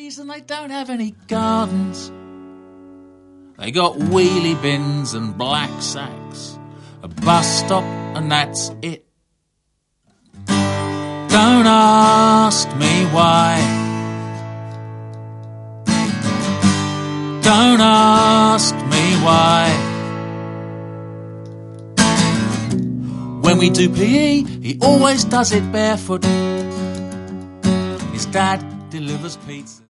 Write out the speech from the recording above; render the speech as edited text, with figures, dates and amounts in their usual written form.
trees and they don't have any gardens. They got wheelie bins and black sacks, a bus stop and that's it. Don't ask me why. Don't ask me why. When we do PE, he always does it barefoot. His dad delivers pizza.